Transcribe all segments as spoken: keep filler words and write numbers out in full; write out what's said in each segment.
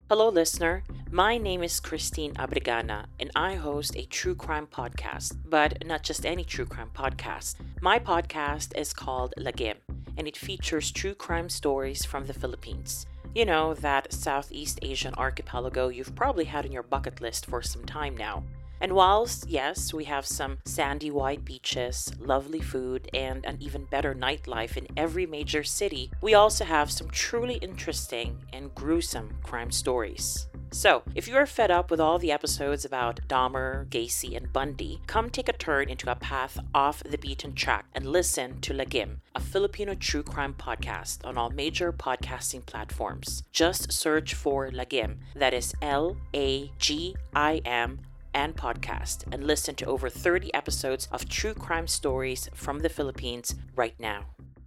Hello, listener. My name is Christine Abrigana, and I host a true crime podcast, but not just any true crime podcast. My podcast is called Lagim, and it features true crime stories from the Philippines. You know, that Southeast Asian archipelago you've probably had on your bucket list for some time now. And whilst, yes, we have some sandy white beaches, lovely food, and an even better nightlife in every major city, we also have some truly interesting and gruesome crime stories. So, if you are fed up with all the episodes about Dahmer, Gacy, and Bundy, come take a turn into a path off the beaten track and listen to Lagim, a Filipino true crime podcast on all major podcasting platforms. Just search for Lagim, that is L A G I M, and podcast, and listen to over thirty episodes of true crime stories from the Philippines right now.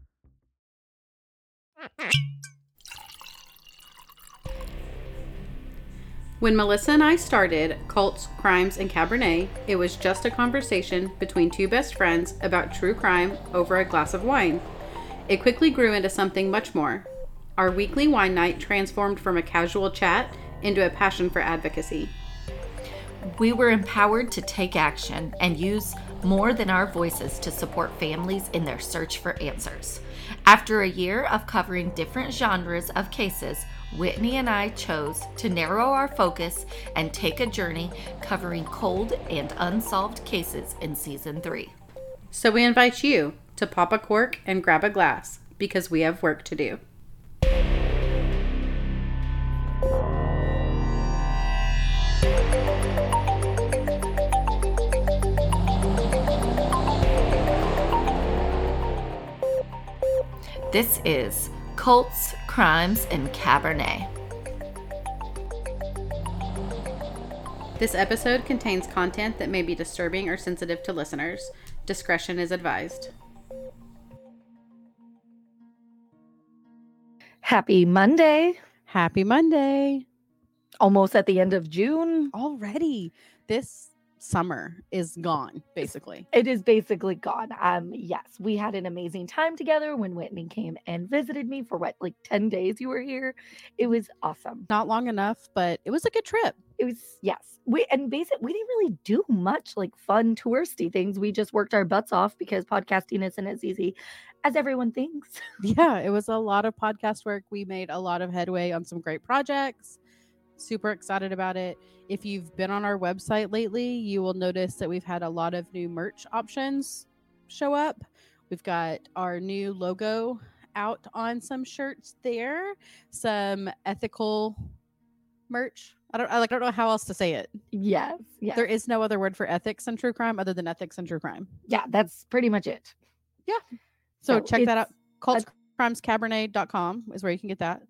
When Melissa and I started Cults, Crimes, and Cabernet, it was just a conversation between two best friends about true crime over a glass of wine. It quickly grew into something much more. Our weekly wine night transformed from a casual chat into a passion for advocacy. We were empowered to take action and use more than our voices to support families in their search for answers. After a year of covering different genres of cases, Whitney and I chose to narrow our focus and take a journey covering cold and unsolved cases in season three. So we invite you to pop a cork and grab a glass because we have work to do. This is Cults, Crimes, and Cabernet. This episode contains content that may be disturbing or sensitive to listeners. Discretion is advised. Happy Monday. Happy Monday. Almost at the end of June. Already. This summer is gone, basically. It is basically gone. Um, yes, we had an amazing time together when Whitney came and visited me for what, like ten days you were here. It was awesome. Not long enough, but it was a good trip. It was, yes. We and basically we didn't really do much like fun touristy things. We just worked our butts off because podcasting isn't as easy as everyone thinks. Yeah, it was a lot of podcast work. We made a lot of headway on some great projects. Super excited about it. If you've been on our website lately, you will notice that we've had a lot of new merch options show up. We've got our new logo out on some shirts there, some ethical merch. I don't I like I don't know how else to say it. Yes, yes. There is no other word for ethics and true crime other than ethics and true crime. Yeah, that's pretty much it. Yeah. So, So check that out. it's cults crimes cabernet dot com is where you can get that.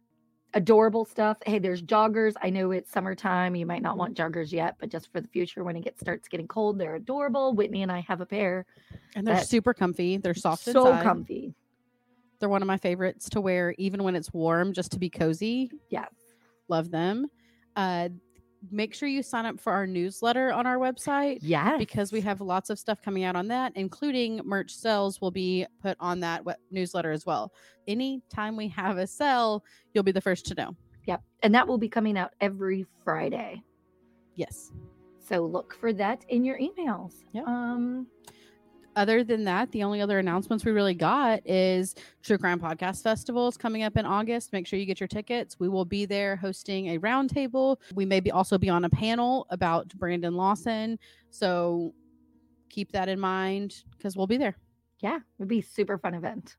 Adorable stuff. Hey, there's joggers. I know it's summertime. You might not want joggers yet, but just for the future when it gets starts getting cold, they're adorable. Whitney and I have a pair. And they're that- super comfy. They're soft so inside. comfy. They're one of my favorites to wear even when it's warm, just to be cozy. Yes. Love them. Uh, make sure you sign up for our newsletter on our website. Yes. Because we have lots of stuff coming out on that, including merch sales will be put on that we- newsletter as well. Anytime we have a sale, you'll be the first to know. Yep. And that will be coming out every Friday. Yes. So look for that in your emails. Yeah. Um, Other than that, the only other announcements we really got is True Crime Podcast Festival is coming up in August. Make sure you get your tickets. We will be there hosting a roundtable. We may be also be on a panel about Brandon Lawson. So keep that in mind because we'll be there. yeah, it'd be a super fun event.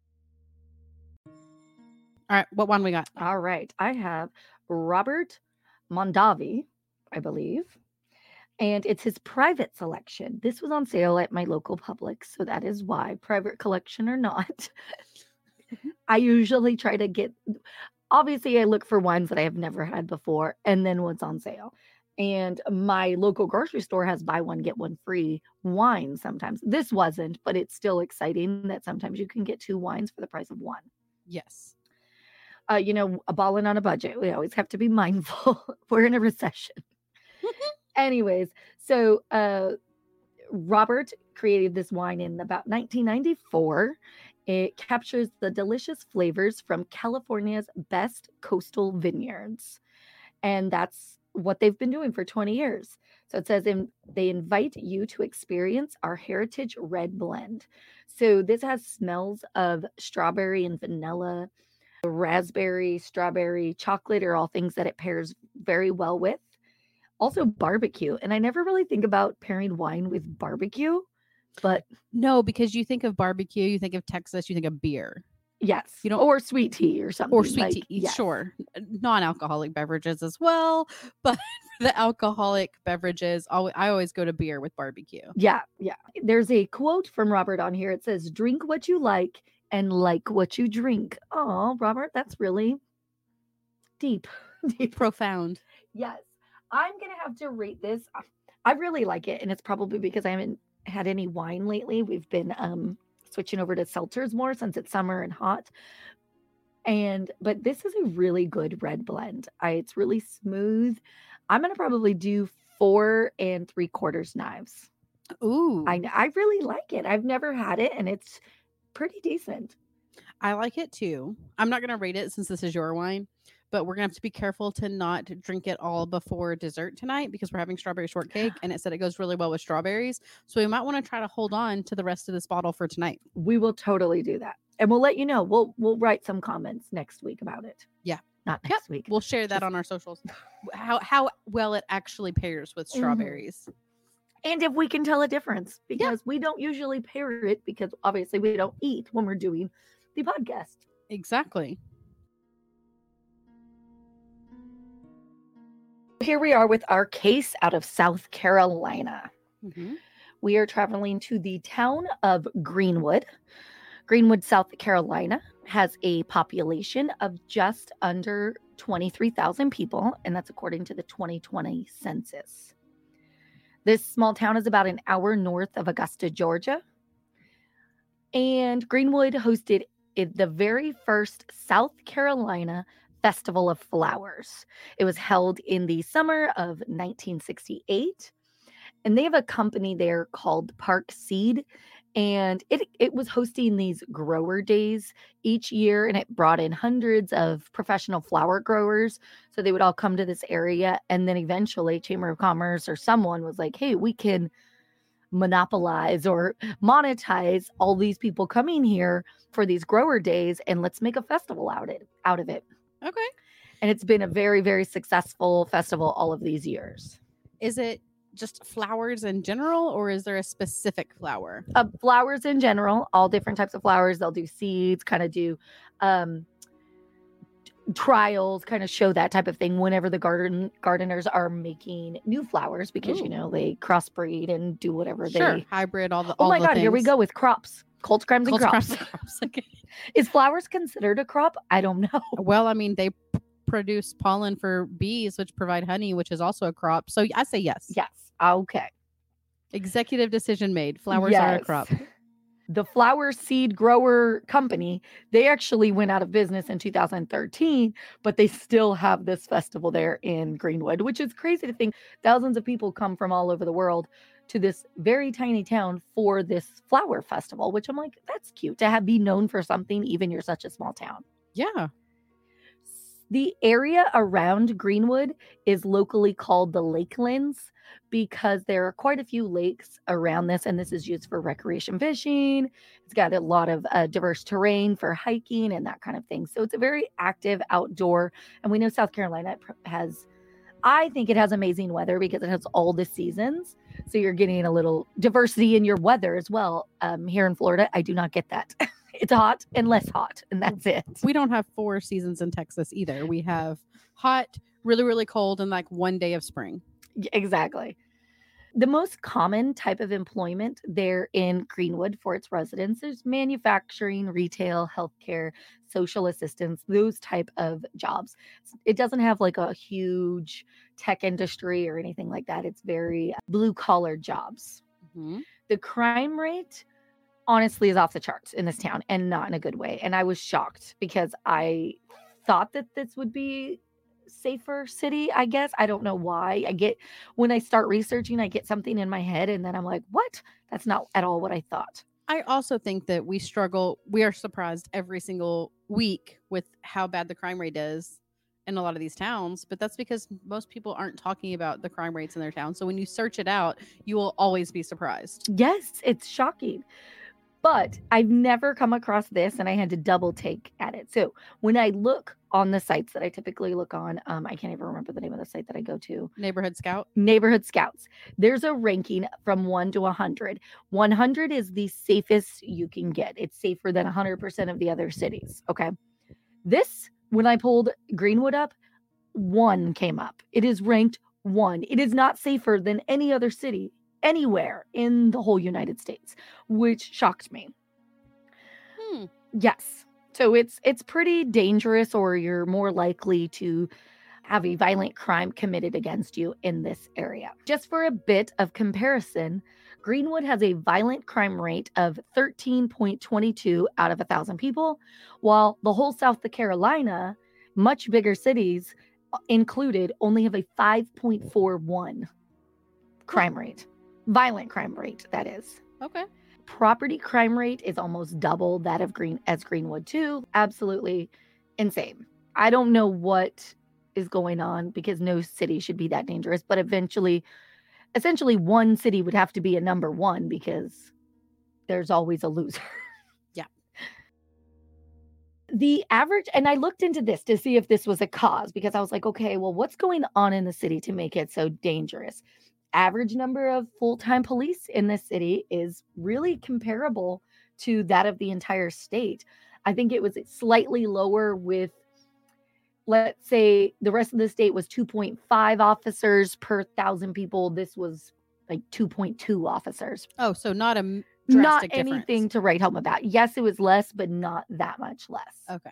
All right. What one we got? All right. I have Robert Mondavi, I believe. And it's his private selection. This was on sale at my local Publix, so that is why, private collection or not. I usually try to get, obviously, I look for wines that I have never had before and then what's on sale. And my local grocery store has buy one, get one free wine sometimes. This wasn't, but it's still exciting that sometimes you can get two wines for the price of one. Yes. Uh, you know, a ballin' on a budget. We always have to be mindful. We're in a recession. Anyways, so uh, Robert created this wine in about nineteen ninety-four. It captures the delicious flavors from California's best coastal vineyards. And that's what they've been doing for twenty years. So it says in, they invite you to experience our heritage red blend. So this has smells of strawberry and vanilla, raspberry, strawberry, chocolate are all things that it pairs very well with. Also barbecue. And I never really think about pairing wine with barbecue, but No, because you think of barbecue, you think of Texas, you think of beer. yes, You don't- or sweet tea or something. Or sweet like, tea, yes. sure. Non-alcoholic beverages as well, but the alcoholic beverages, always, I always go to beer with barbecue. Yeah, yeah. There's a quote from Robert on here. It says, "Drink what you like and like what you drink." Oh, Robert, that's really deep. deep. Profound. Yes. I'm going to have to rate this. I really like it, and it's probably because I haven't had any wine lately. We've been um switching over to seltzers more since it's summer and hot. And but this is a really good red blend. I, it's really smooth. I'm going to probably do four and three quarters knives. Ooh. I I really like it. I've never had it, and it's pretty decent. I like it too. I'm not going to rate it since this is your wine, but we're going to have to be careful to not drink it all before dessert tonight because we're having strawberry shortcake and it said it goes really well with strawberries. So we might want to try to hold on to the rest of this bottle for tonight. We will totally do that. And we'll let you know. We'll we'll write some comments next week about it. Yeah. Not Yep. next week. We'll share that Just- on our socials. How how well it actually pairs with Mhm. strawberries. And if we can tell a difference, because we don't usually pair it because obviously we don't eat when we're doing the podcast. Exactly. Here we are with our case out of South Carolina. Mm-hmm. We are traveling to the town of Greenwood. Greenwood, South Carolina has a population of just under twenty-three thousand people, and that's according to the twenty twenty census. This small town is about an hour north of Augusta, Georgia. And Greenwood hosted it- the very first South Carolina Festival of Flowers. It was held in the summer of nineteen sixty-eight. And they have a company there called Park Seed. And it, it was hosting these grower days each year. And it brought in hundreds of professional flower growers. So they would all come to this area. And then eventually Chamber of Commerce or someone was like, hey, we can monopolize or monetize all these people coming here for these grower days. And let's make a festival out, it, out of it. Okay. And it's been a very, very successful festival all of these years. Is it just flowers in general, or is there a specific flower? Uh, flowers in general, all different types of flowers. They'll do seeds, kind of do um, t- trials, kind of show that type of thing whenever the garden gardeners are making new flowers because, Ooh. you know, they crossbreed and do whatever Sure. they... Hybrid, all the Oh all my the God, here we things. go with crops. Colts, crimes, and Colts, crops. crops, and crops. Okay. Is flowers considered a crop? I don't know. Well, I mean, they p- produce pollen for bees, which provide honey, which is also a crop. So I say yes. Yes. Okay. Executive decision made. Flowers are a Yes. crop. The Flower Seed Grower Company, they actually went out of business in two thousand thirteen, but they still have this festival there in Greenwood, which is crazy to think thousands of people come from all over the world to this very tiny town for this flower festival, which I'm like, that's cute to have be known for something, even you're such a small town. Yeah. The area around Greenwood is locally called the Lakelands because there are quite a few lakes around this, and this is used for recreation fishing. It's got a lot of uh, diverse terrain for hiking and that kind of thing. So it's a very active outdoor, and we know South Carolina pr- has, I think it has amazing weather because it has all the seasons. So you're getting a little diversity in your weather as well. Um, here in Florida, I do not get that. It's hot and less hot, and that's it. We don't have four seasons in Texas either. We have hot, really, really cold, and like one day of spring. Y- Exactly. The most common type of employment there in Greenwood for its residents is manufacturing, retail, healthcare, social assistance, those type of jobs. It doesn't have like a huge tech industry or anything like that. It's very blue collar jobs. Mhm. The crime rate honestly is off the charts in this town and not in a good way. And I was shocked because I thought that this would be safer city, I guess. I don't know why. I get when I start researching, I get something in my head and then I'm like, what? That's not at all what I thought. I also think that we struggle. We are surprised every single week with how bad the crime rate is in a lot of these towns, but that's because most people aren't talking about the crime rates in their town. So when you search it out, you will always be surprised. Yes, it's shocking. But I've never come across this, and I had to double take at it. So when I look on the sites that I typically look on, um, I can't even remember the name of the site that I go to. Neighborhood Scout. Neighborhood Scouts. There's a ranking from one to one hundred. one hundred is the safest you can get. It's safer than one hundred percent of the other cities. Okay. This, when I pulled Greenwood up, one came up. It is ranked one. It is not safer than any other city anywhere in the whole United States, which shocked me. Hmm. Yes. So it's it's pretty dangerous, or you're more likely to have a violent crime committed against you in this area. Just for a bit of comparison, Greenwood has a violent crime rate of thirteen point two two out of one thousand people, while the whole South Carolina, much bigger cities included, only have a five point four one crime rate. Violent crime rate, that is. Okay. Property crime rate is almost double that of Green as Greenwood too. Absolutely insane. I don't know what is going on, because no city should be that dangerous, but eventually, essentially one city would have to be a number one, because there's always a loser. Yeah. The average, and I looked into this to see if this was a cause, because I was like, okay, well, what's going on in the city to make it so dangerous? Average number of full-time police in this city is really comparable to that of the entire state. I think it was slightly lower with, let's say, the rest of the state was two point five officers per thousand people. This was like two point two officers. Oh, so not a m- Not drastic anything difference. to write home about. Yes, it was less, but not that much less. Okay.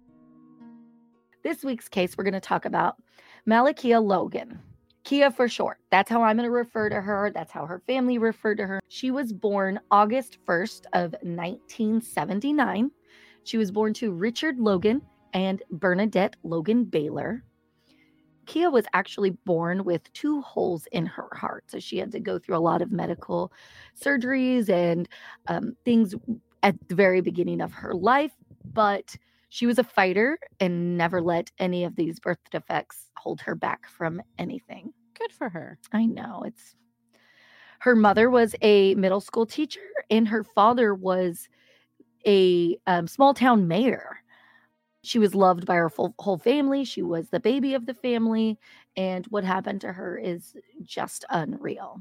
This week's case, we're going to talk about Malakia Logan. Kia for short. That's how I'm going to refer to her. That's how her family referred to her. She was born August first of nineteen seventy-nine. She was born to Richard Logan and Bernadette Logan Baylor. Kia was actually born with two holes in her heart. So she had to go through a lot of medical surgeries and um, things at the very beginning of her life. But she was a fighter and never let any of these birth defects hold her back from anything. Good for her. I know. It's her mother was a middle school teacher, and her father was a um, small town mayor. She was loved by her full, whole family. She was the baby of the family, and what happened to her is just unreal.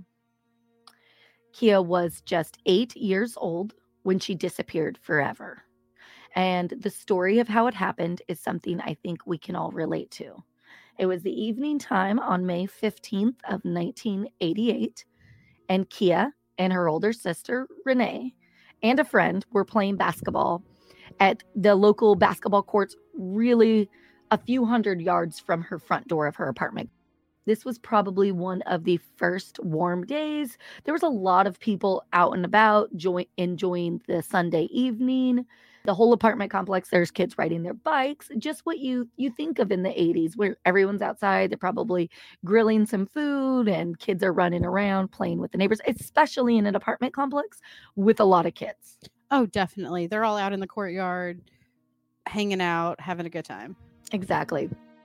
Kia was just eight years old when she disappeared forever. And the story of how it happened is something I think we can all relate to. It was the evening time on May fifteenth of nineteen eighty-eight, and Kia and her older sister, Renee, and a friend were playing basketball at the local basketball courts, really a few hundred yards from her front door of her apartment. This was probably one of the first warm days. There was a lot of people out and about joy- enjoying the Sunday evening. The whole apartment complex, there's kids riding their bikes, just what you you think of in the eighties, where everyone's outside. They're probably grilling some food and kids are running around playing with the neighbors, especially in an apartment complex with a lot of kids. Oh, definitely. They're all out in the courtyard, hanging out, having a good time. Exactly.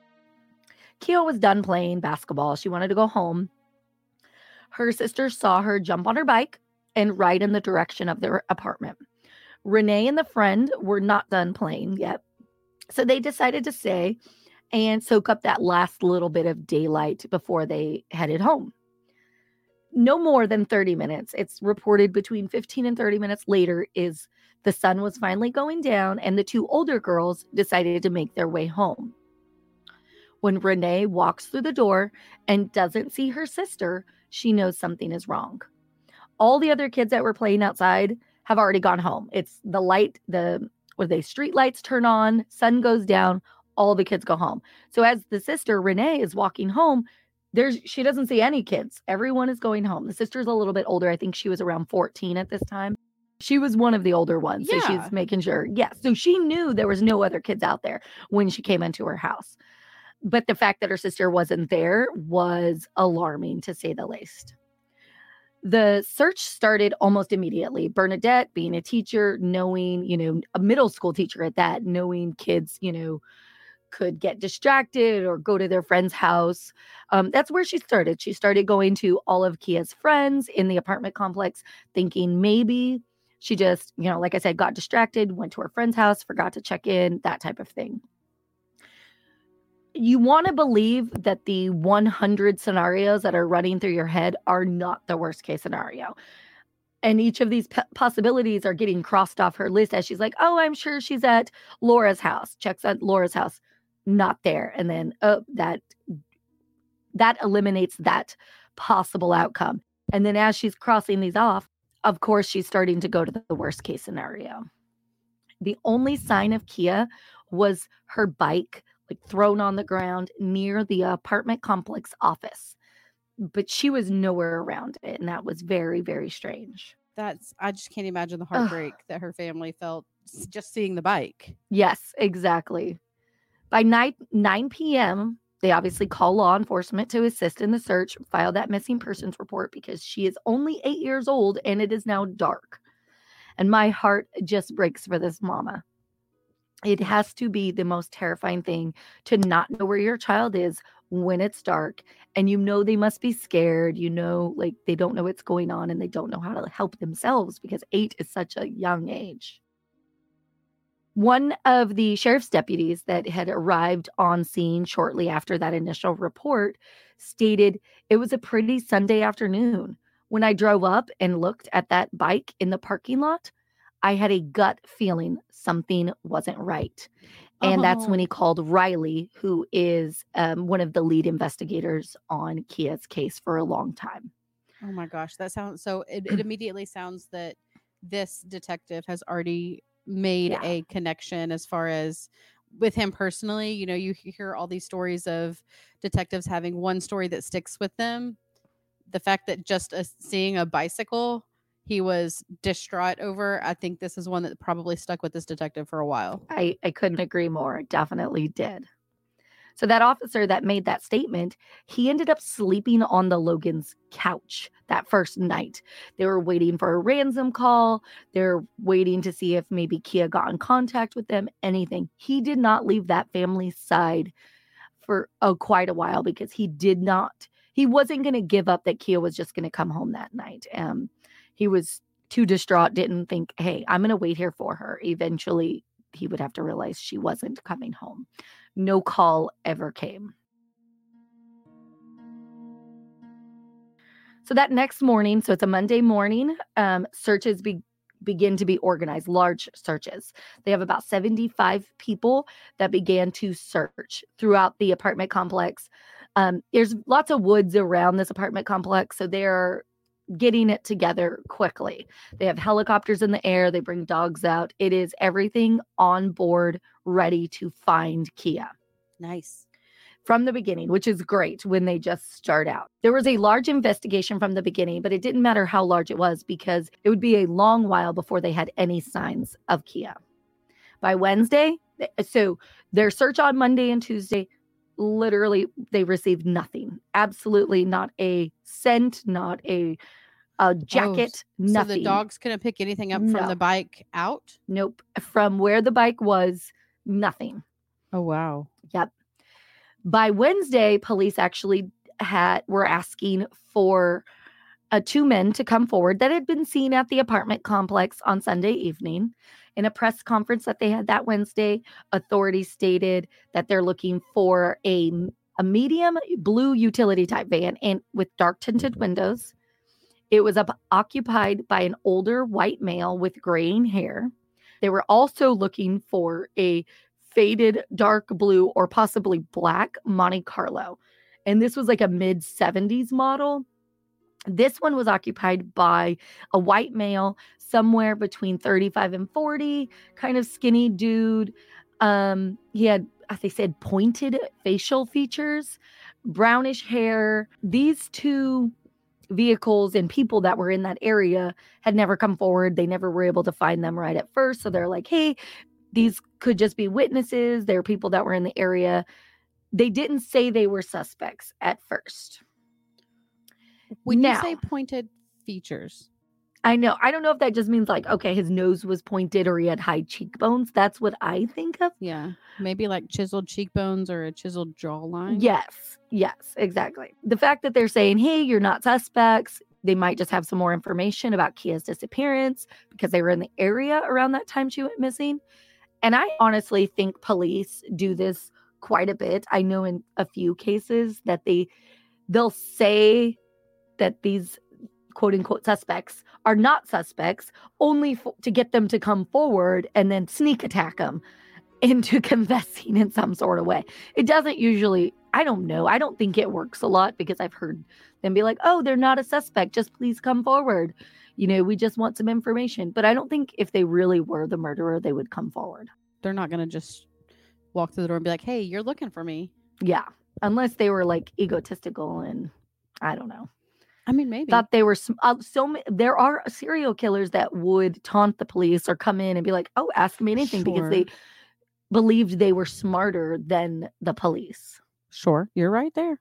Kia was done playing basketball. She wanted to go home. Her sister saw her jump on her bike and ride in the direction of their apartment. Renee and the friend were not done playing yet, so they decided to stay and soak up that last little bit of daylight before they headed home. No more than thirty minutes. It's reported between fifteen and thirty minutes later is the sun was finally going down, and the two older girls decided to make their way home. When Renee walks through the door and doesn't see her sister, she knows something is wrong. All the other kids that were playing outside have already gone home. It's the light, the where the street lights turn on, sun goes down, all the kids go home. So as the sister, Renee, is walking home, there's she doesn't see any kids. Everyone is going home. The sister's a little bit older. I think she was around fourteen at this time. She was one of the older ones. So Yeah. she's making sure. Yeah. So she knew there was no other kids out there when she came into her house. But the fact that her sister wasn't there was alarming, to say the least. The search started almost immediately. Bernadette, being a teacher, knowing, you know, a middle school teacher at that, knowing kids, you know, could get distracted or go to their friend's house. Um, that's where she started. She started going to all of Kia's friends in the apartment complex, thinking maybe she just, you know, like I said, got distracted, went to her friend's house, forgot to check in, that type of thing. You want to believe that the one hundred scenarios that are running through your head are not the worst case scenario. And each of these p- possibilities are getting crossed off her list as she's like, oh, I'm sure she's at Laura's house. Checks at Laura's house. Not there. And then oh, that that eliminates that possible outcome. And then as she's crossing these off, of course, she's starting to go to the worst case scenario. The only sign of Kia was her bike, like thrown on the ground near the apartment complex office. But she was nowhere around it. And that was very, very strange. That's, I just can't imagine the heartbreak Ugh. that her family felt just seeing the bike. Yes, exactly. By nine p.m., they obviously call law enforcement to assist in the search, file that missing persons report because she is only eight years old and it is now dark. And my heart just breaks for this mama. It has to be the most terrifying thing to not know where your child is when it's dark, and you know they must be scared. You know, like they don't know what's going on and they don't know how to help themselves because eight is such a young age. One of the sheriff's deputies that had arrived on scene shortly after that initial report stated it was a pretty Sunday afternoon. When I drove up and looked at that bike in the parking lot, I had a gut feeling something wasn't right. And oh. that's when he called Riley, who is um, one of the lead investigators on Kia's case for a long time. Oh my gosh, that sounds so. It, it immediately sounds that this detective has already made yeah. a connection as far as with him personally. You know, you hear all these stories of detectives having one story that sticks with them. The fact that just a, seeing a bicycle he was distraught over, I think this is one that probably stuck with this detective for a while. I, I couldn't agree more. It definitely did. So that officer that made that statement, he ended up sleeping on the Logan's couch that first night. They were waiting for a ransom call. They're waiting to see if maybe Kia got in contact with them, anything. He did not leave that family's side for oh, quite a while because he did not, he wasn't going to give up that Kia was just going to come home that night. Um, he was too distraught, didn't think, hey, I'm going to wait here for her. Eventually, he would have to realize she wasn't coming home. No call ever came. So that next morning, so it's a Monday morning, um, searches be, begin to be organized, large searches. They have about seventy-five people that began to search throughout the apartment complex. Um, there's lots of woods around this apartment complex, so they're getting it together quickly. They have helicopters in the air. They bring dogs out. It is everything on board, ready to find Kia. Nice. From the beginning, which is great when they just start out. There was a large investigation from the beginning, but it didn't matter how large it was because it would be a long while before they had any signs of Kia. By Wednesday, so their search on Monday and Tuesday, literally they received nothing. Absolutely not a scent, not a, a jacket, oh, nothing. So the dogs couldn't pick anything up no. from the bike out? Nope. From where the bike was, nothing. Oh, wow. Yep. By Wednesday, police actually had were asking for uh, two men to come forward that had been seen at the apartment complex on Sunday evening. In a press conference that they had that Wednesday, authorities stated that they're looking for a, a medium blue utility type van and with dark tinted windows. It was up, occupied by an older white male with graying hair. They were also looking for a faded dark blue or possibly black Monte Carlo. And this was like a mid seventies model. This one was occupied by a white male, somewhere between thirty-five and forty, kind of skinny dude. Um, he had, as they said, pointed facial features, brownish hair. These two vehicles and people that were in that area had never come forward. They never were able to find them right at first. So they're like, hey, these could just be witnesses. They're people that were in the area. They didn't say they were suspects at first. When now, you say pointed features, I know. I don't know if that just means like, okay, his nose was pointed or he had high cheekbones. That's what I think of. Yeah. Maybe like chiseled cheekbones or a chiseled jawline. Yes. Yes, exactly. The fact that they're saying, hey, you're not suspects. They might just have some more information about Kia's disappearance because they were in the area around that time she went missing. And I honestly think police do this quite a bit. I know in a few cases that they, they'll say that these quote unquote suspects are not suspects only f- to get them to come forward and then sneak attack them into confessing in some sort of way. It doesn't usually, I don't know. I don't think it works a lot because I've heard them be like, oh, they're not a suspect. Just please come forward. You know, we just want some information. But I don't think if they really were the murderer, they would come forward. They're not going to just walk through the door and be like, hey, you're looking for me. Yeah. Unless they were like egotistical and I don't know. I mean, maybe. Thought they were sm- uh, so ma- there are serial killers that would taunt the police or come in and be like, oh, ask me anything Sure. because they believed they were smarter than the police. Sure. You're right there.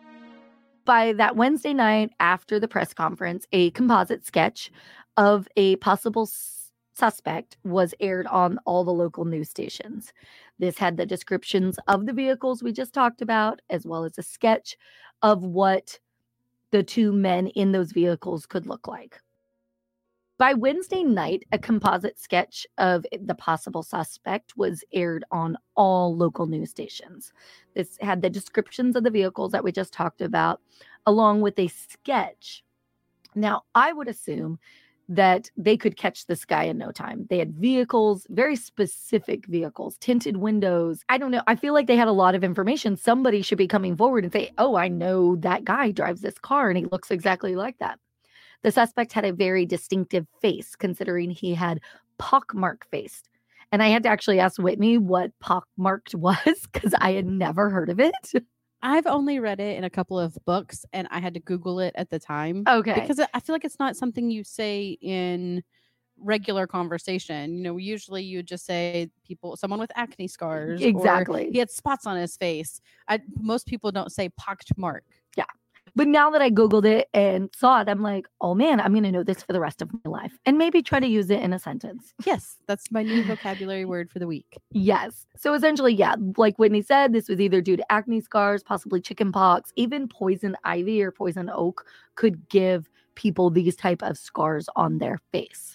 By that Wednesday night after the press conference, a composite sketch of a possible s- suspect was aired on all the local news stations. This had the descriptions of the vehicles we just talked about, as well as a sketch of what the two men in those vehicles could look like. By Wednesday night, a composite sketch of the possible suspect was aired on all local news stations. This had the descriptions of the vehicles that we just talked about, along with a sketch. Now, I would assume that they could catch this guy in no time. They had vehicles, very specific vehicles, tinted windows. I don't know. I feel like they had a lot of information. Somebody should be coming forward and say, oh, I know that guy drives this car and he looks exactly like that. The suspect had a very distinctive face, considering he had pockmark face. And I had to actually ask Whitney what pockmarked was because I had never heard of it. I've only read it in a couple of books and I had to Google it at the time. Okay. Because I feel like it's not something you say in regular conversation. You know, usually you just say people, someone with acne scars. Exactly. Or he had spots on his face. I, most people don't say pocked mark. Yeah. But now that I Googled it and saw it, I'm like, oh man, I'm going to know this for the rest of my life and maybe try to use it in a sentence. Yes, that's my new vocabulary word for the week. Yes. So essentially, yeah, like Whitney said, this was either due to acne scars, possibly chicken pox, even poison ivy or poison oak could give people these type of scars on their face.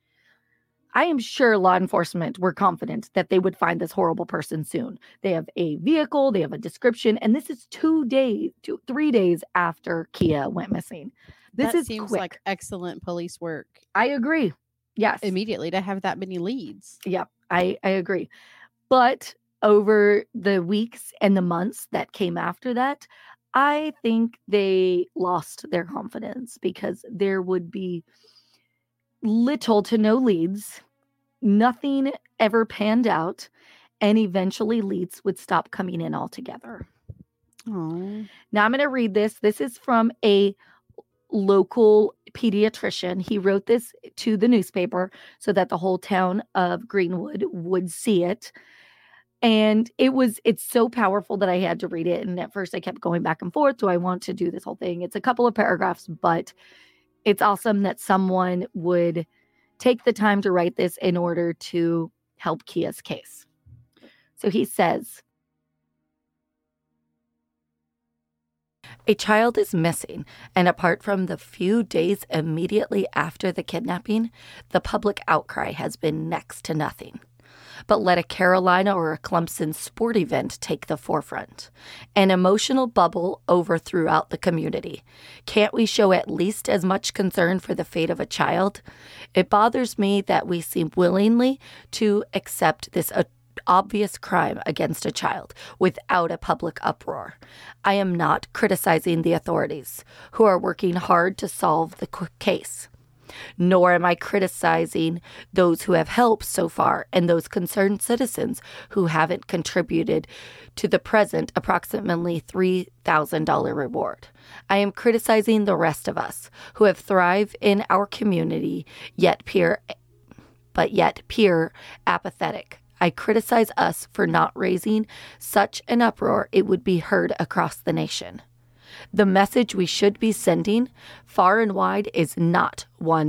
I am sure law enforcement were confident that they would find this horrible person soon. They have a vehicle, they have a description, and this is two days, two, three days after Kia went missing. This that is seems quick. like excellent police work. I agree. Yes. Immediately to have that many leads. Yep, I, I agree. But over the weeks and the months that came after that, I think they lost their confidence because there would be little to no leads. Nothing ever panned out, and eventually leads would stop coming in altogether. Oh. Now I'm going to read this. This is from a local pediatrician. He wrote this to the newspaper so that the whole town of Greenwood would see it. And it was, it's so powerful that I had to read it. And at first I kept going back and forth. Do I want to do this whole thing? It's a couple of paragraphs, but it's awesome that someone would take the time to write this in order to help Kia's case. So he says, a child is missing, and apart from the few days immediately after the kidnapping, the public outcry has been next to nothing. But let a Carolina or a Clemson sport event take the forefront. An emotional bubble over throughout the community. Can't we show at least as much concern for the fate of a child? It bothers me that we seem willingly to accept this uh, obvious crime against a child without a public uproar. I am not criticizing the authorities, who are working hard to solve the case. Nor am I criticizing those who have helped so far and those concerned citizens who haven't contributed to the present approximately three thousand dollars reward. I am criticizing the rest of us who have thrived in our community, yet peer, but yet peer apathetic. I criticize us for not raising such an uproar it would be heard across the nation. The message we should be sending far and wide is not one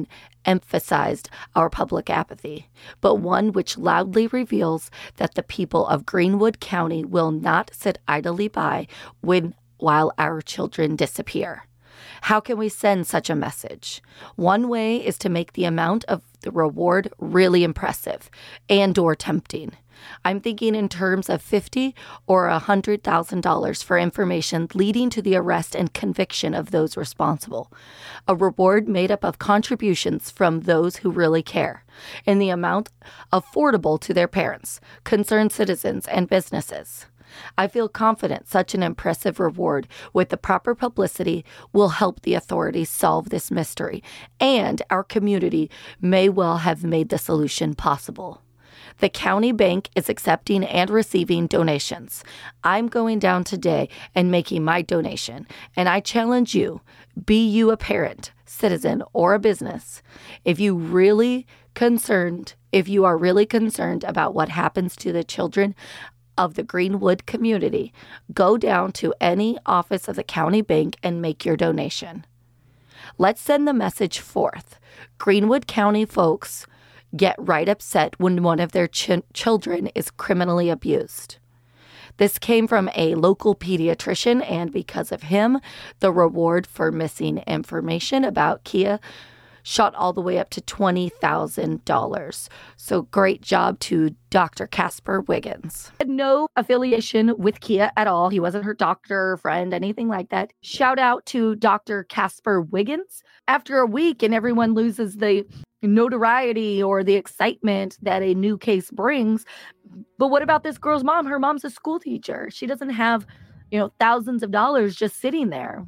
emphasized our public apathy, but one which loudly reveals that the people of Greenwood County will not sit idly by when while our children disappear. How can we send such a message? One way is to make the amount of the reward really impressive and or tempting. I'm thinking in terms of fifty thousand dollars or one hundred thousand dollars for information leading to the arrest and conviction of those responsible. A reward made up of contributions from those who really care, in the amount affordable to their parents, concerned citizens, and businesses. I feel confident such an impressive reward with the proper publicity will help the authorities solve this mystery, and our community may well have made the solution possible. The county bank is accepting and receiving donations. I'm going down today and making my donation, and I challenge you, be you a parent, citizen, or a business, if you really concerned, if you are really concerned about what happens to the children of the Greenwood community, go down to any office of the county bank and make your donation. Let's send the message forth. Greenwood County folks get right upset when one of their ch- children is criminally abused. This came from a local pediatrician, and because of him, the reward for missing information about Kia shot all the way up to twenty thousand dollars. So great job to Doctor Casper Wiggins. Had no affiliation with Kia at all. He wasn't her doctor, friend, anything like that. Shout out to Doctor Casper Wiggins. After a week and everyone loses the notoriety or the excitement that a new case brings. But what about this girl's mom? Her mom's a school teacher. She doesn't have, you know, thousands of dollars just sitting there.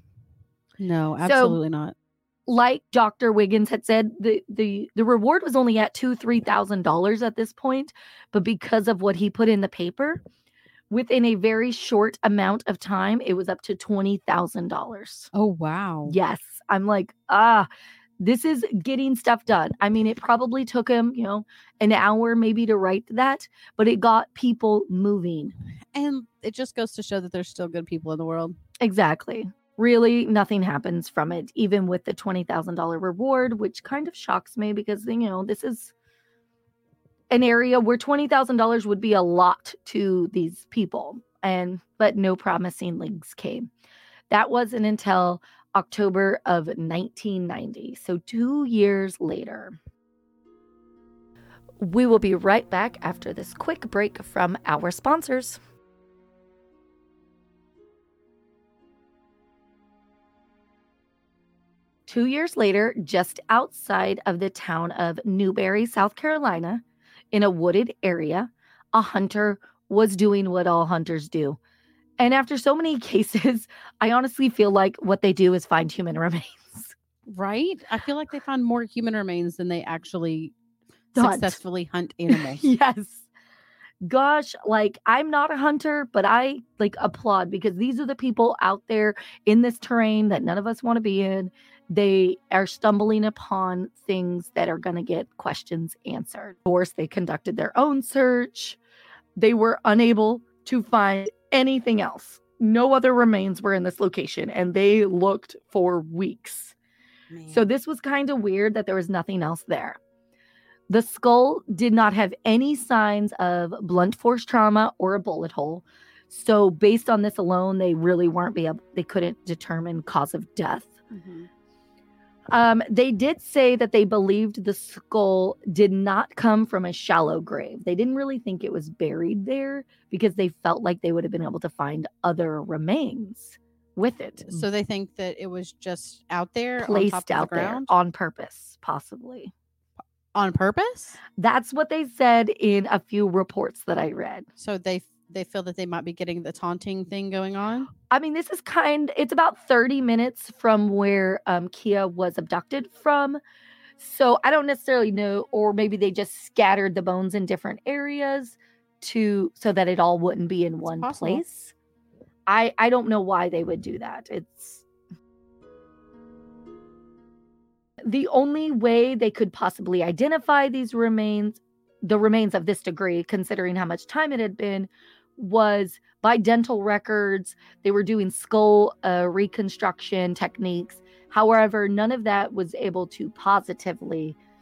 No, absolutely so, not. Like Doctor Wiggins had said, the the the reward was only at two, three thousand dollars at this point, but because of what he put in the paper, within a very short amount of time, it was up to twenty thousand dollars. Oh wow! Yes, I'm like, ah, this is getting stuff done. I mean, it probably took him, you know, an hour maybe to write that, but it got people moving, and it just goes to show that there's still good people in the world. Exactly. Really, nothing happens from it, even with the twenty thousand dollars reward, which kind of shocks me because, you know, this is an area where twenty thousand dollars would be a lot to these people. And, but no promising links came. That wasn't until October of nineteen ninety. So two years later. We will be right back after this quick break from our sponsors. Two years later, just outside of the town of Newberry, South Carolina, in a wooded area, a hunter was doing what all hunters do. And after so many cases, I honestly feel like what they do is find human remains. Right? I feel like they found more human remains than they actually Hunt. successfully hunt animals. Yes. Gosh, like, I'm not a hunter, but I like applaud because these are the people out there in this terrain that none of us want to be in. They are stumbling upon things that are going to get questions answered. Of course, they conducted their own search. They were unable to find anything else. No other remains were in this location, and they looked for weeks. Man. So this was kind of weird that there was nothing else there. The skull did not have any signs of blunt force trauma or a bullet hole. So based on this alone, they really weren't be able, they couldn't determine cause of death. Mm-hmm. Um, they did say that they believed the skull did not come from a shallow grave. They didn't really think it was buried there because they felt like they would have been able to find other remains with it. So they think that it was just out there, placed on top out of the ground? there on purpose, possibly. On purpose? That's what they said in a few reports that I read. So they they feel that they might be getting the taunting thing going on? I mean, this is kind, it's about thirty minutes from where um, Kia was abducted from. So I don't necessarily know, or maybe they just scattered the bones in different areas to, so that it all wouldn't be in one place. I, I don't know why they would do that. It's the only way they could possibly identify these remains, the remains of this degree, considering how much time it had been, was by dental records. They were doing skull uh, reconstruction techniques. However, none of that was able to positively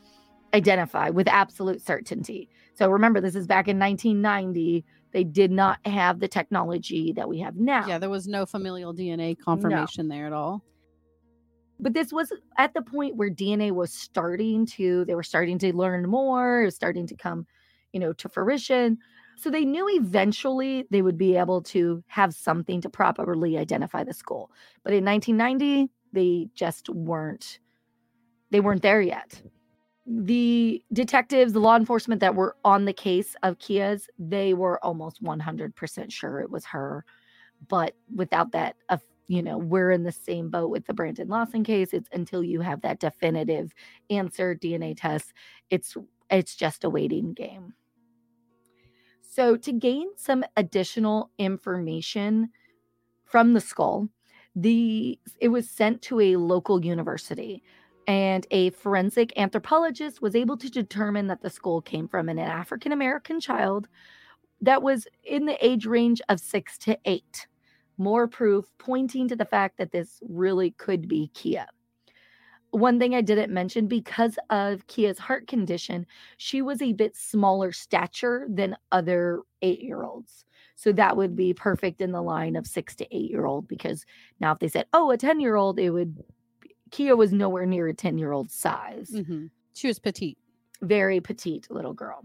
identify with absolute certainty. So remember, this is back in nineteen ninety. They did not have the technology that we have now. Yeah, there was no familial D N A confirmation no. there at all. But this was at the point where D N A was starting to, they were starting to learn more, it was starting to come, you know, to fruition. So they knew eventually they would be able to have something to properly identify the school. But in nineteen ninety, they just weren't, they weren't there yet. The detectives, the law enforcement that were on the case of Kia's, they were almost one hundred percent sure it was her. But without that, uh, you know, we're in the same boat with the Brandon Lawson case. It's until you have that definitive answer, D N A test, it's it's just a waiting game. So to gain some additional information from the skull, the it was sent to a local university. And a forensic anthropologist was able to determine that the skull came from an African-American child that was in the age range of six to eight. More proof pointing to the fact that this really could be Kia. One thing I didn't mention, because of Kia's heart condition, she was a bit smaller stature than other eight-year-olds. So that would be perfect in the line of six to eight-year-old, because now if they said, oh, a ten-year-old, it would... Kia was nowhere near a ten-year-old size. Mm-hmm. She was petite. Very petite little girl.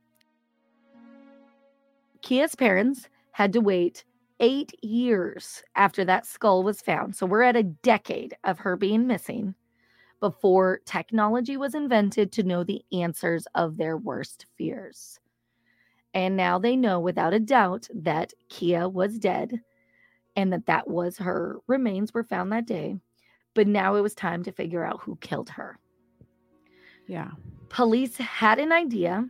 Kia's parents had to wait eight years after that skull was found. So we're at a decade of her being missing before technology was invented to know the answers of their worst fears. And now they know without a doubt that Kia was dead and that that was her remains were found that day. But now it was time to figure out who killed her. Yeah. Police had an idea.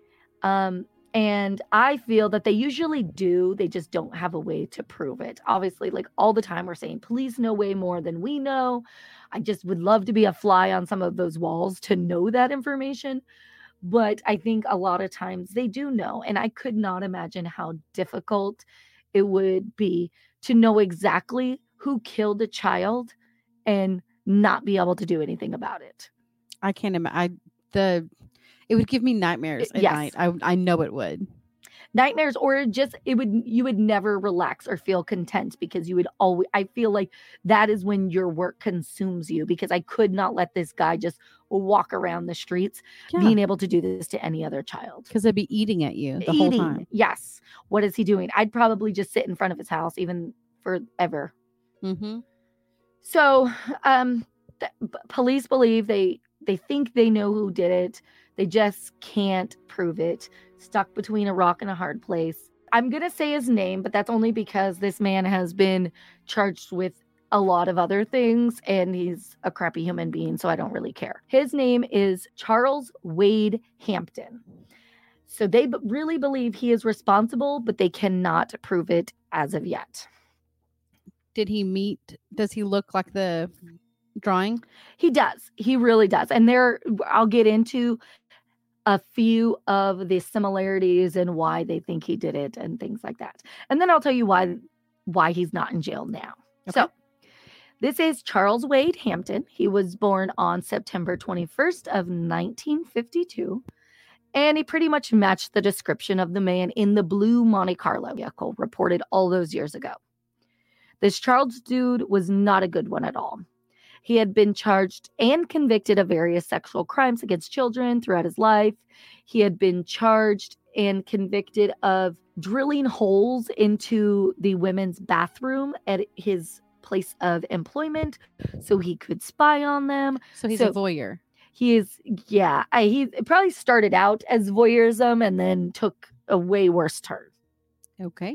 Um, and I feel that they usually do. They just don't have a way to prove it. Obviously, like all the time we're saying, police know way more than we know. I just would love to be a fly on some of those walls to know that information. But I think a lot of times they do know. And I could not imagine how difficult it would be to know exactly who killed a child and not be able to do anything about it. I can't imagine. The it would give me nightmares at yes. night. I I know it would. Nightmares, or just it would you would never relax or feel content, because you would always. I feel like that is when your work consumes you, because I could not let this guy just walk around the streets yeah. being able to do this to any other child, because they'd be eating at you the eating, whole time. Yes. What is he doing? I'd probably just sit in front of his house even forever. Mm-hmm. So, um, the, b- police believe they they think they know who did it. They just can't prove it. Stuck between a rock and a hard place. I'm gonna say his name, but that's only because this man has been charged with a lot of other things, and he's a crappy human being, so I don't really care. His name is Charles Wade Hampton. So they b- really believe he is responsible, but they cannot prove it as of yet. Did he meet, does he look like the drawing? He does. He really does. And there, I'll get into a few of the similarities and why they think he did it and things like that. And then I'll tell you why, why he's not in jail now. Okay. So this is Charles Wade Hampton. He was born on September twenty-first of nineteen fifty-two. And he pretty much matched the description of the man in the blue Monte Carlo vehicle reported all those years ago. This Charles dude was not a good one at all. He had been charged and convicted of various sexual crimes against children throughout his life. He had been charged and convicted of drilling holes into the women's bathroom at his place of employment so he could spy on them. So he's so a voyeur. He is, yeah. I, he probably started out as voyeurism and then took a way worse turn. Okay.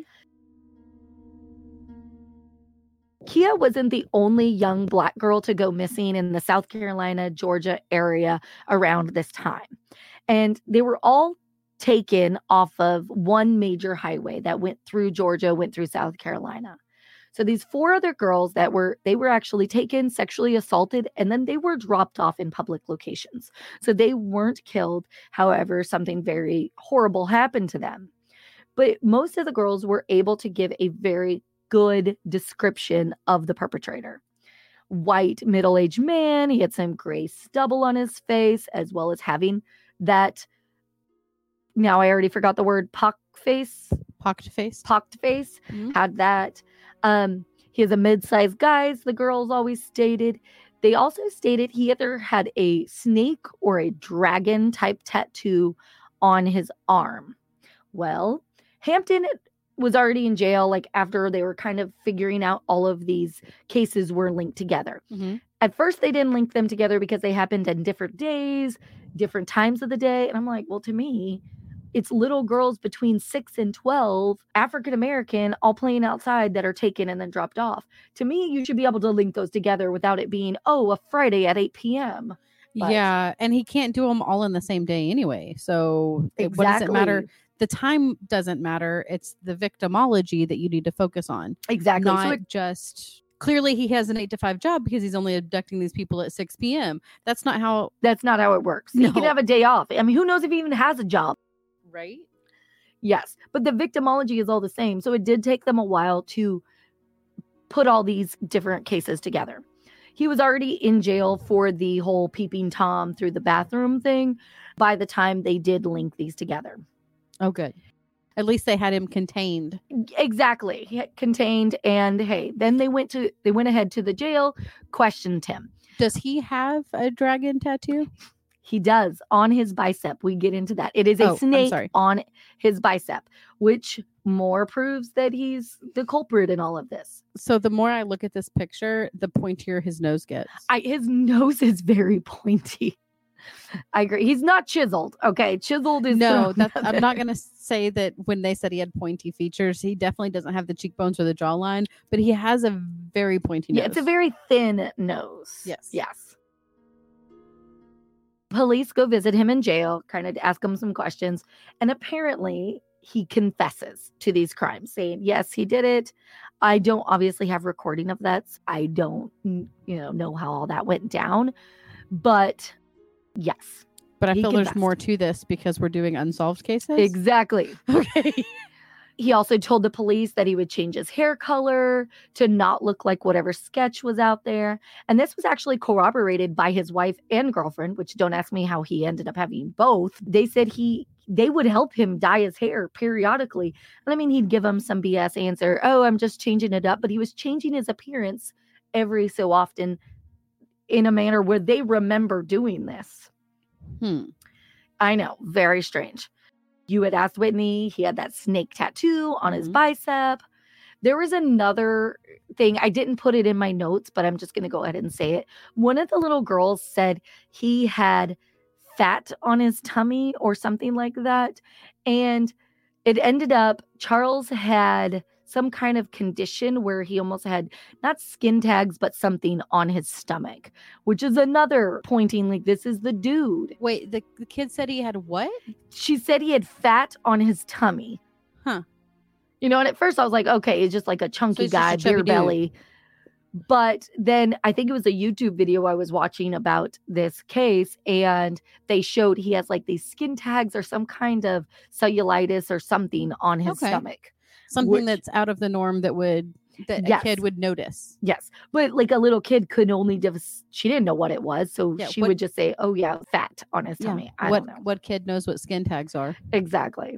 Kia wasn't the only young Black girl to go missing in the South Carolina, Georgia area around this time. And they were all taken off of one major highway that went through Georgia, went through South Carolina. So these four other girls that were, they were actually taken, sexually assaulted, and then they were dropped off in public locations. So they weren't killed. However, something very horrible happened to them. But most of the girls were able to give a very good description of the perpetrator. white middle-aged man. He had some gray stubble on his face, as well as having that, now I already forgot the word, pock face. Pocked face. Pocked face. Mm-hmm. Had that. Um, he has a mid-sized guy, as the girls always stated. They also stated he either had a snake or a dragon type tattoo on his arm. Well, Hampton was already in jail, like after they were kind of figuring out all of these cases were linked together. Mm-hmm. At first, they didn't link them together because they happened on different days, different times of the day. And I'm like, well, to me, it's little girls between six and twelve, African-American, all playing outside that are taken and then dropped off. To me, you should be able to link those together without it being, oh, a Friday at eight p.m. But yeah. And he can't do them all in the same day anyway. So it- exactly. what does it matter? The time doesn't matter. It's the victimology that you need to focus on. Exactly. Not So it- just clearly he has an eight to five job because he's only abducting these people at six p.m. That's not how. that's not how it works. He No. can have a day off. I mean, who knows if he even has a job? Right. Yes, but the victimology is all the same. So it did take them a while to put all these different cases together. He was already in jail for the whole peeping Tom through the bathroom thing by the time they did link these together. Oh, good. At least they had him contained. Exactly. He had contained, and hey, then they went to they went ahead to the jail, questioned him. Does he have a dragon tattoo? He does on his bicep. We get into that. It is a Oh, I'm snake sorry. on his bicep, which more proves that he's the culprit in all of this. So the more I look at this picture, the pointier his nose gets. I, his nose is very pointy. I agree. He's not chiseled. Okay, chiseled is no, thrown that's, out I'm there. not going to say that when they said he had pointy features, he definitely doesn't have the cheekbones or the jawline, but he has a very pointy nose. Yeah, it's a very thin nose. Yes. Yes. Police go visit him in jail, kind of ask him some questions, and apparently he confesses to these crimes, saying, yes, he did it. I don't obviously have recording of that. I don't, you know, know how all that went down, but yes. But I he feel there's confessed. more to this because we're doing unsolved cases. Exactly. Okay. He also told the police that he would change his hair color to not look like whatever sketch was out there. And this was actually corroborated by his wife and girlfriend, which don't ask me how he ended up having both. They said he they would help him dye his hair periodically. And I mean, he'd give them some B S answer. Oh, I'm just changing it up. But he was changing his appearance every so often in a manner where they remember doing this. Hmm. I know, very strange. You had asked Whitney, he had that snake tattoo on his Mhm. bicep. There was another thing, I didn't put it in my notes, but I'm just going to go ahead and say it. One of the little girls said he had fat on his tummy or something like that. And it ended up, Charles had some kind of condition where he almost had not skin tags, but something on his stomach, which is another pointing like this is the dude. Wait, the, the kid said he had what? She said he had fat on his tummy. Huh. You know, and at first I was like, okay, it's just like a chunky he's just a guy, chubby beer dude. belly. But then I think it was a YouTube video I was watching about this case, and they showed he has like these skin tags or some kind of cellulitis or something on his Okay. stomach. Something Which- that's out of the norm that would that Yes. a kid would notice. Yes. But like a little kid could only, div- she didn't know what it was. So Yeah, she what- would just say, oh, yeah, fat on his tummy. I what don't know. what kid knows what skin tags are? Exactly.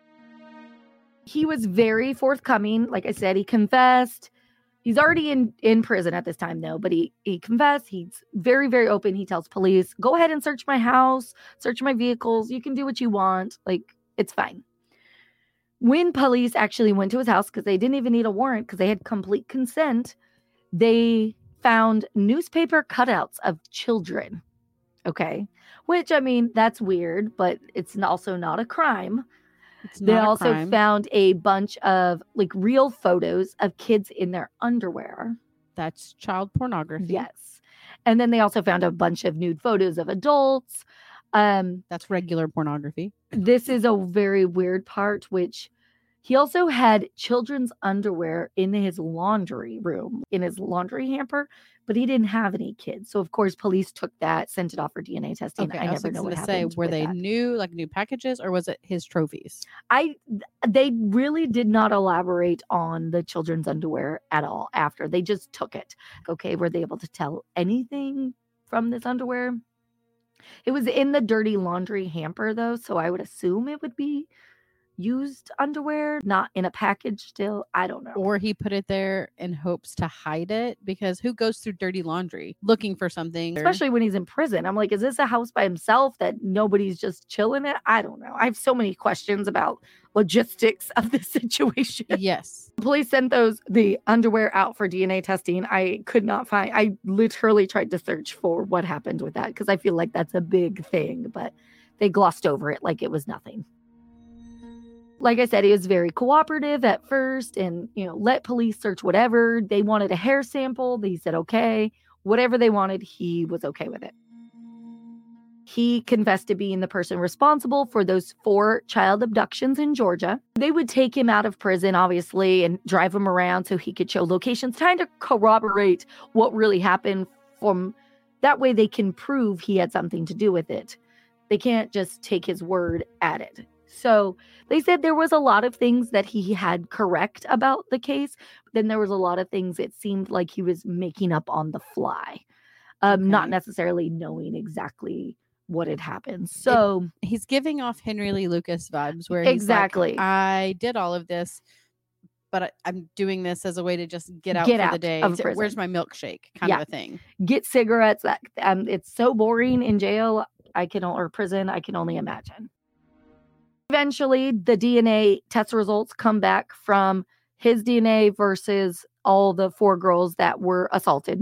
He was very forthcoming. Like I said, he confessed. He's already in, in prison at this time, though, but he, he confessed. He's very, very open. He tells police, go ahead and search my house, search my vehicles. You can do what you want. Like, it's fine. When police actually went to his house, because they didn't even need a warrant because they had complete consent, they found newspaper cutouts of children. Okay. Which, I mean, that's weird, but it's also not a crime. It's They not a also crime. found a bunch of like real photos of kids in their underwear. That's child pornography. Yes. And then they also found a bunch of nude photos of adults. Um, That's regular pornography. this is a very weird part, which He also had children's underwear in his laundry room, in his laundry hamper, but he didn't have any kids. So, of course, police took that, sent it off for D N A testing. Okay, I I was never know going what to say, happened were with they that. new, like new packages, or was it his trophies? I they really did not elaborate on the children's underwear at all after. They just took it. Okay, were they able to tell anything from this underwear? It was in the dirty laundry hamper, though, so I would assume it would be used underwear, not in a package still. I don't know. Or he put it there in hopes to hide it, because who goes through dirty laundry looking for something? Especially when he's in prison. I'm like, is this a house by himself that nobody's just chilling it? I don't know. I have so many questions about logistics of this situation. Yes. Police sent those the underwear out for D N A testing. I could not find. I literally tried to search for what happened with that because I feel like that's a big thing, but they glossed over it like it was nothing. Like I said, he was very cooperative at first and, you know, let police search whatever. They wanted a hair sample. He said, okay, whatever they wanted, he was okay with it. He confessed to being the person responsible for those four child abductions in Georgia. They would take him out of prison, obviously, and drive him around so he could show locations, trying to corroborate what really happened from that way they can prove he had something to do with it. They can't just take his word at it. So they said there was a lot of things that he had correct about the case. But then there was a lot of things it seemed like he was making up on the fly, um, Okay. not necessarily knowing exactly what had happened. So It, he's giving off Henry Lee Lucas vibes where exactly. he's like, I did all of this, but I, I'm doing this as a way to just get out Get for out the day. of To- prison. Where's my milkshake kind Yeah. of a thing. Get cigarettes. That um, it's so boring in jail. I can or prison. I can only imagine. Eventually, the D N A test results come back from his D N A versus all the four girls that were assaulted.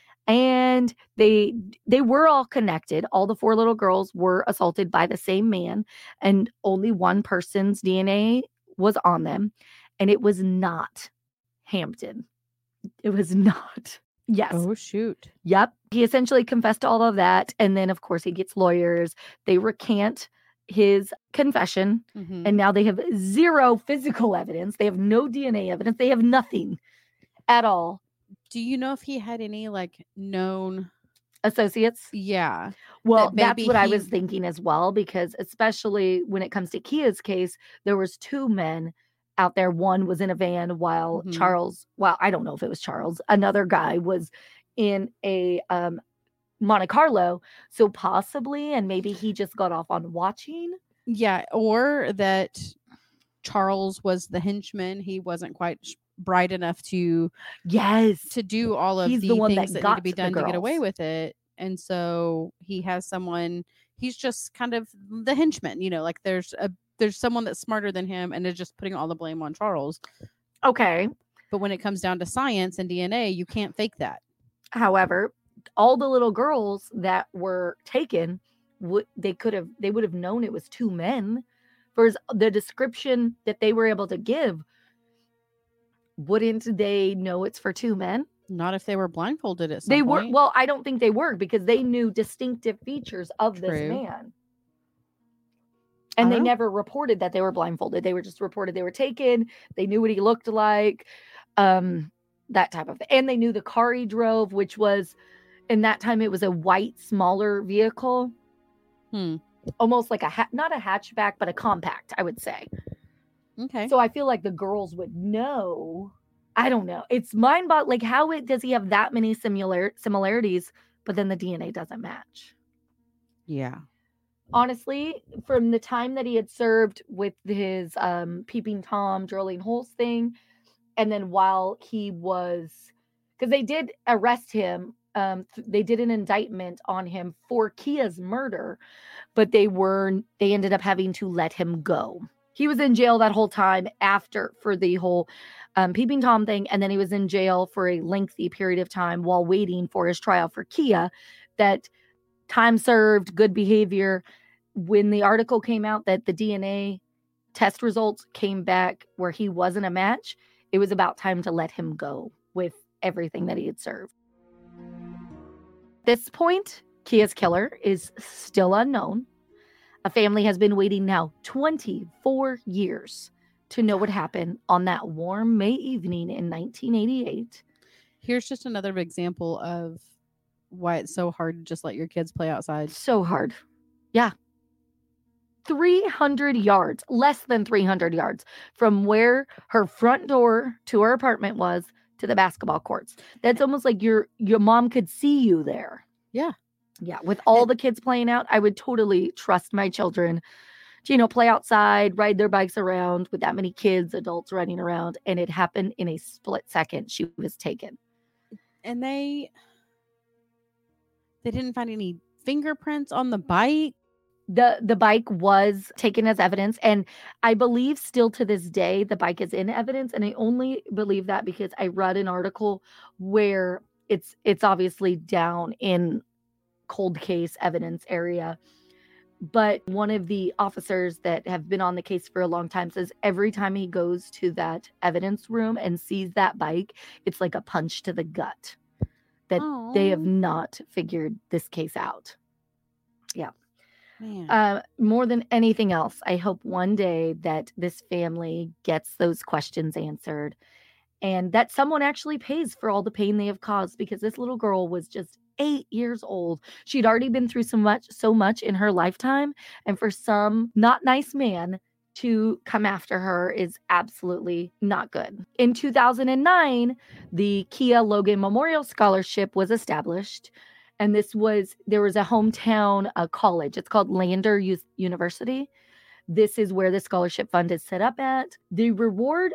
And they they were all connected. All the four little girls were assaulted by the same man, and only one person's D N A was on them, and it was not Hampton. It was not. Yes. Oh, shoot. Yep. He essentially confessed to all of that, and then of course he gets lawyers. They recant his confession, Mhm. and now they have zero physical evidence. They have no D N A evidence. They have nothing at all. Do you know if he had any like known? Associates. Yeah. Well, that that's maybe what I he- was thinking as well, because especially when it comes to Kia's case, there was two men out there. One was in a van while Mhm. Charles, well, I don't know if it was Charles, another guy was in a um, Monte Carlo. So possibly, and maybe he just got off on watching. Yeah. Or that Charles was the henchman. He wasn't quite sh- bright enough to Yes. to do all of He's the, the one things that that, need to got be the done to get away girls. with it. And so he has someone, he's just kind of the henchman, you know, like there's a there's someone that's smarter than him and is just putting all the blame on Charles. Okay. But when it comes down to science and D N A, you can't fake that. However, all the little girls that were taken, would they could have they would have known it was two men. For his- the description that they were able to give, wouldn't they know it's for two men? Not if they were blindfolded at some They point. were. Well, I don't think they were, because they knew distinctive features of this True. man. And I they don't- never reported that they were blindfolded. They were just reported they were taken. They knew what he looked like, um, that type of thing. And they knew the car he drove, which was, in that time, it was a white, smaller vehicle. Hmm. Almost like a, ha- not a hatchback, but a compact, I would say. Okay. So I feel like the girls would know. I don't know. It's mind boggling. Like, how it, does he have that many similar similarities, but then the D N A doesn't match? yeah. Honestly, from the time that he had served with his um, Peeping Tom drilling holes thing, and then while he was, because they did arrest him, um, th- they did an indictment on him for Kia's murder, but they were they ended up having to let him go. He was in jail that whole time after for the whole um, Peeping Tom thing, and then he was in jail for a lengthy period of time while waiting for his trial for Kia. That time served, good behavior. When the article came out that the D N A test results came back where he wasn't a match, it was about time to let him go with everything that he had served. At this point, Kia's killer is still unknown. A family has been waiting now twenty-four years to know what happened on that warm May evening in nineteen eighty-eight. Here's just another example of why it's so hard to just let your kids play outside. So hard. Yeah. three hundred yards, less than three hundred yards from where her front door to her apartment was to the basketball courts. That's almost like your your mom could see you there. Yeah. Yeah. With all the kids playing out, I would totally trust my children to, you know, play outside, ride their bikes around with that many kids, adults running around. And it happened in a split second. She was taken. And they they didn't find any fingerprints on the bike. The the bike was taken as evidence, and I believe still to this day the bike is in evidence, and I only believe that because I read an article where it's it's obviously down in cold case evidence area. But one of the officers that have been on the case for a long time says every time he goes to that evidence room and sees that bike, it's like a punch to the gut that Aww. they have not figured this case out. Yeah. Man. Uh, more than anything else, I hope one day that this family gets those questions answered and that someone actually pays for all the pain they have caused, because this little girl was just eight years old. She'd already been through so much, so much in her lifetime. And for some not nice man to come after her is absolutely not good. In two thousand nine, the Kia Logan Memorial Scholarship was established. And this was, there was a hometown uh, college. It's called Lander U- University. This is where the scholarship fund is set up at. The reward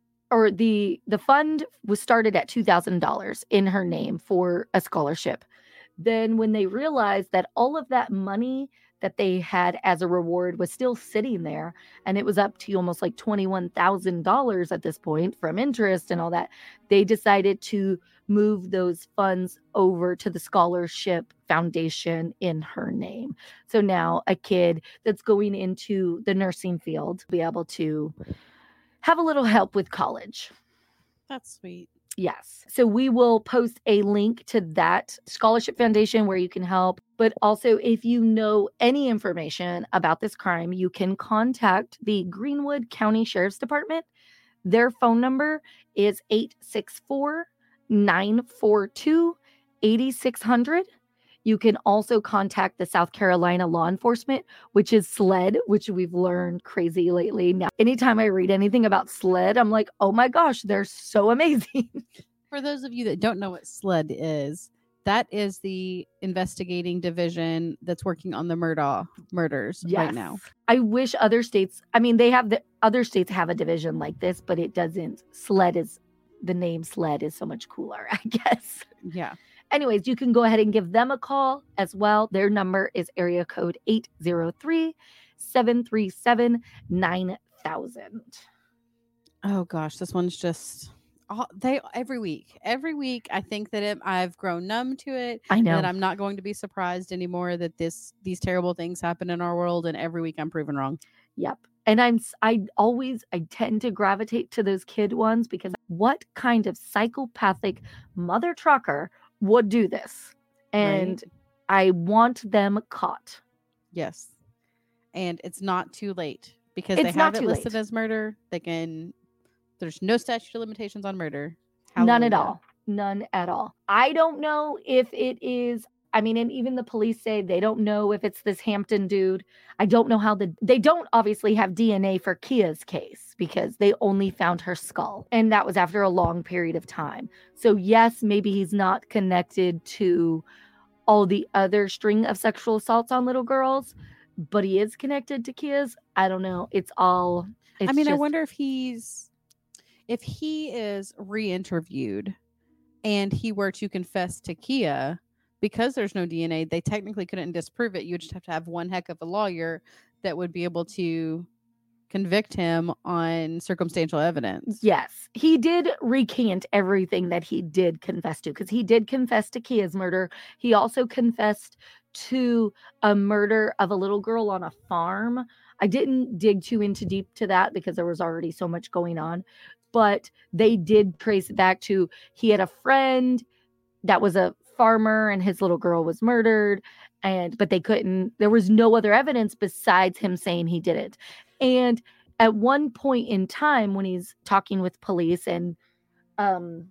or the the fund was started at two thousand dollars in her name for a scholarship. Then when they realized that all of that money that they had as a reward was still sitting there, and it was up to almost like twenty-one thousand dollars at this point from interest and all that, they decided to move those funds over to the scholarship foundation in her name. So now a kid that's going into the nursing field will be able to have a little help with college. That's sweet. Yes. So we will post a link to that scholarship foundation where you can help. But also, if you know any information about this crime, you can contact the Greenwood County Sheriff's Department. Their phone number is eight six four, nine four two, eight six zero zero. You can also contact the South Carolina law enforcement, which is SLED, which we've learned crazy lately. Now, anytime I read anything about SLED, I'm like, oh my gosh, they're so amazing. For those of you that don't know what SLED is, that is the investigating division that's working on the Murdaugh murders Yes. right now. I wish other states, I mean, they have the other states have a division like this, but it doesn't. SLED is, the name SLED is so much cooler, I guess. Yeah. Anyways, you can go ahead and give them a call as well. Their number is area code eight zero three, seven three seven, nine thousand. Oh gosh, this one's just all, they every week. Every week I think that it, I've grown numb to it. I know. That I'm not going to be surprised anymore that this these terrible things happen in our world, and every week I'm proven wrong. Yep. And I'm I always I tend to gravitate to those kid ones because what kind of psychopathic mother trucker would do this? And Right? I want them caught. Yes. And it's not too late because It's they not have it too listed late. as murder. They can there's no statute of limitations on murder. None at Hallelujah. all. None at all. I don't know if it is. I mean, and even the police say they don't know if it's this Hampton dude. I don't know how the, they don't obviously have D N A for Kia's case because they only found her skull. And that was after a long period of time. So yes, maybe he's not connected to all the other string of sexual assaults on little girls, but he is connected to Kia's. I don't know. It's all, it's I mean, I just- wonder if he's if he is re-interviewed and he were to confess to Kia, because there's no D N A, they technically couldn't disprove it. You would just have to have one heck of a lawyer that would be able to convict him on circumstantial evidence. Yes, he did recant everything that he did confess to, because he did confess to Kia's murder. He also confessed to a murder of a little girl on a farm. I didn't dig too into deep to that because there was already so much going on, but they did trace it back to he had a friend that was a farmer and his little girl was murdered, and but they couldn't, there was no other evidence besides him saying he did it. And at one point in time when he's talking with police and um,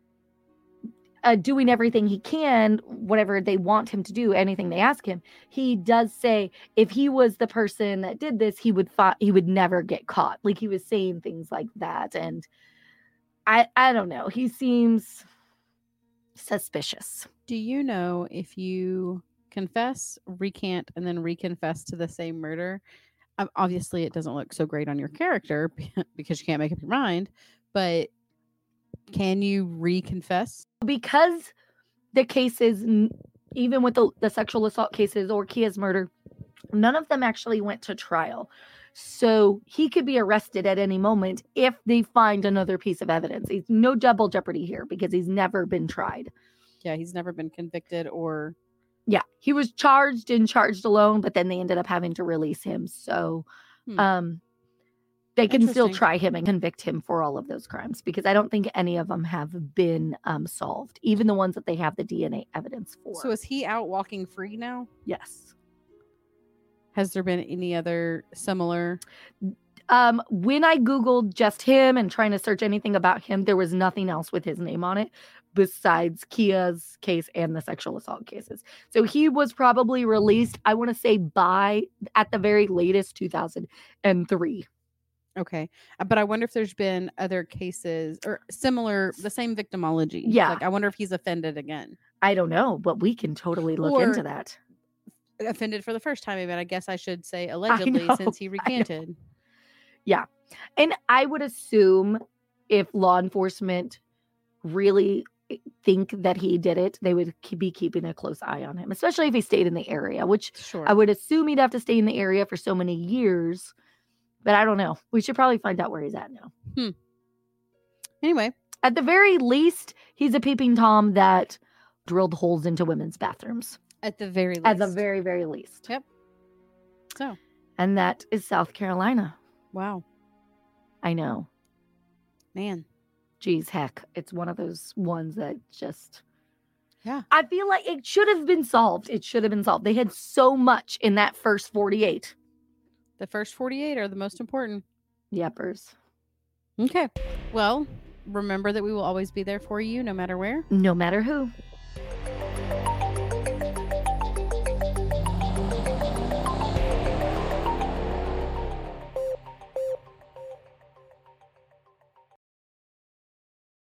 uh, doing everything he can, whatever they want him to do, anything they ask him, he does say if he was the person that did this, he would fi- he would never get caught. Like he was saying things like that. And I I don't know. He seems suspicious. Do you know if you confess, recant, and then reconfess to the same murder? Um, obviously, it doesn't look so great on your character because you can't make up your mind. But can you reconfess? Because the cases, n- even with the, the sexual assault cases or Kia's murder, none of them actually went to trial. So he could be arrested at any moment if they find another piece of evidence. He's no double jeopardy here because he's never been tried. Yeah, he's never been convicted or... Yeah, he was charged and charged alone, but then they ended up having to release him. So Hmm. um, they can still Interesting. try him and convict him for all of those crimes because I don't think any of them have been um, solved, even the ones that they have the D N A evidence for. So is he out walking free now? Yes. Has there been any other similar... Um, when I Googled just him and trying to search anything about him, there was nothing else with his name on it besides Kia's case and the sexual assault cases. So he was probably released, I want to say by, at the very latest, two thousand three. Okay. Uh, But I wonder if there's been other cases or similar, the same victimology. Yeah. Like, I wonder if he's offended again. I don't know, but we can totally look Or- into that. Offended for the first time, maybe. I guess I should say allegedly know, since he I know. recanted. And I would assume if law enforcement really think that he did it, they would ke- be keeping a close eye on him, especially if he stayed in the area, which Sure. I would assume he'd have to stay in the area for so many years. But I don't know. We should probably find out where he's at now. Anyway, At the very least, he's a peeping Tom that drilled holes into women's bathrooms. at the very least. At the very, very least. Yep. So, And that is South Carolina. wow. I know. Man. Geez, heck. It's one of those ones that just... Yeah. I feel like it should have been solved. It should have been solved. They had so much in that first forty-eight. The first forty-eight are the most important. Yepers. Okay. Well, remember that we will always be there for you no matter where. No matter who.